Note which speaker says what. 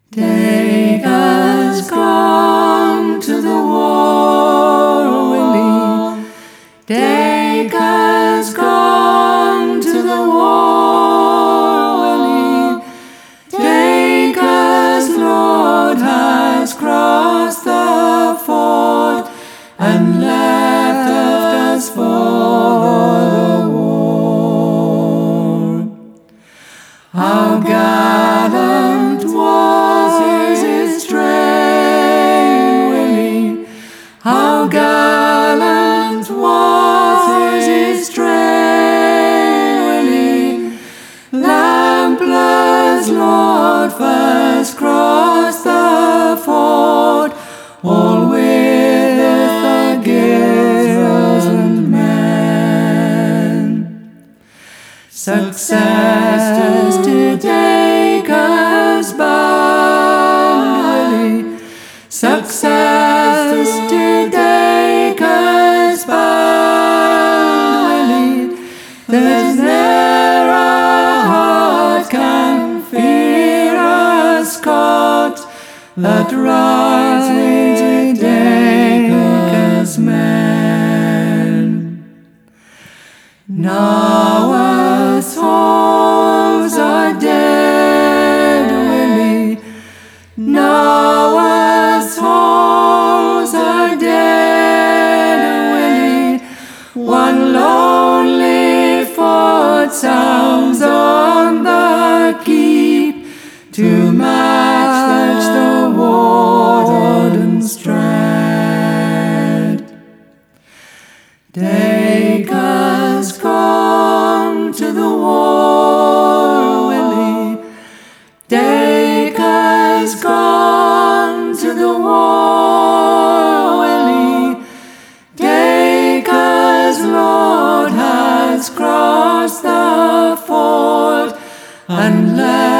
Speaker 1: Dacre's gone to the war, Willie. Dacre's gone to the war, Willie. Dacre's Lord has crossed the ford and left us for the war. How gallant was his train, Willie. How gallant was his train, Willie. Lamplugh's Lord first crossed the ford, all with a garrison men. Success to Dacre's band, Willie. Success to Dacre's band, Willie. There's ne'er a heart can fear a Scot that rides with Dacre's men. Naworth's horse are dead, Willie. Naworth's horse are dead, Willie. One lonely foot sounds on the keep to match the Warden Strand. Dacre's gone to the war, Willie. Dacre's gone to the war, Willie. Dacre's Lord has crossed the ford and left